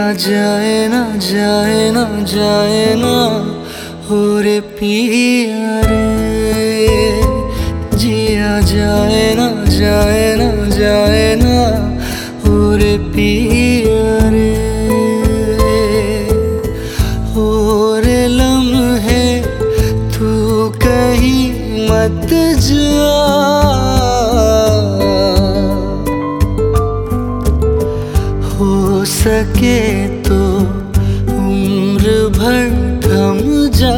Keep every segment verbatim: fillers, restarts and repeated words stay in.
जाए ना जाए ना जाए ना हो रे पिया रे, जिया जाए ना जाए ना जाए ना हो रे पिया रे। हो रे लम्हे तू कहीं मत जा, हो सके तो उम्र भर थम जा,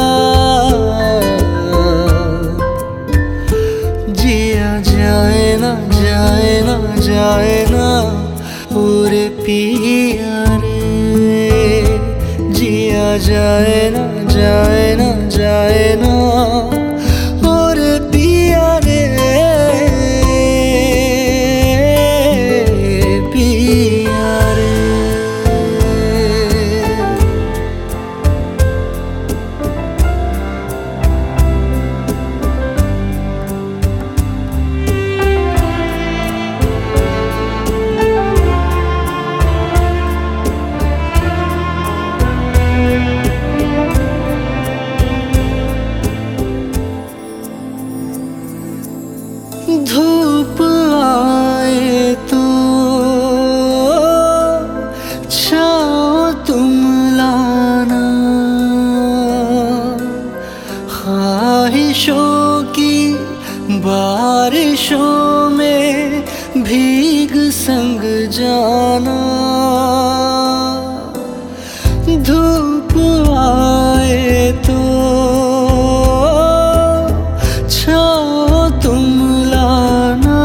जिया जाए ना जाए ना जाए ना हो रे पिया रे, जिया जाए ना जाए ना जाए ना हो रे पिया रे, पिया रे। धूप आए तो छाओ तुम लाना, ख्वाहिशों की बारिशों में भीग संग जाना। धूप आए तो छाओ तुम लाना,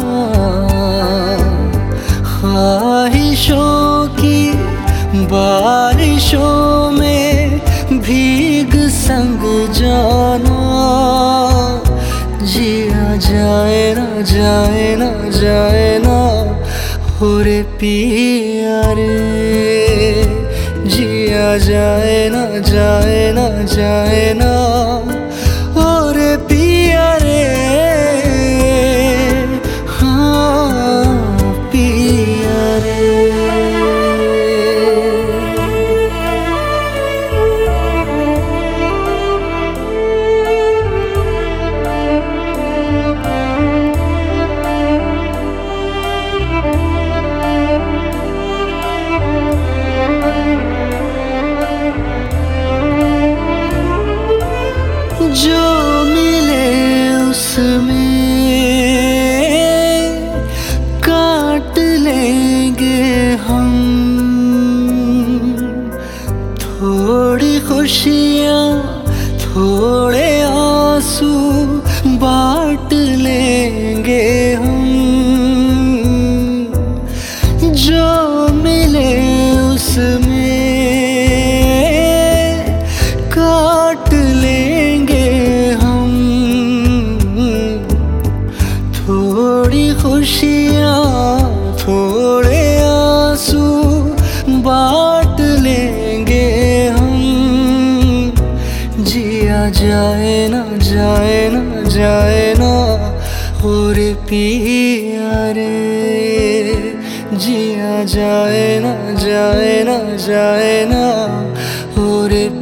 ख्वाहिशों की बारिशों में भीग संग जाना, जिया जाए ना जाए ना जाए ना हो रे पिया रे, जिया जाए ना जाए ना जाए ना हो रे पिया रे, हाँ पिया रे। जो मिले उसमें काट लेंगे हम, थोड़ी खुशियाँ थोड़े आंसू बांट लेंगे हम। जो मिले उसमें काट लेंगे हम, थोड़ी खुशियाँ थोड़े आंसू बांट लेंगे हम, जिया जाए ना जाए ना जाए ना हो रे पिया रे, जिया जाए ना जाए ना जाए ना हो रे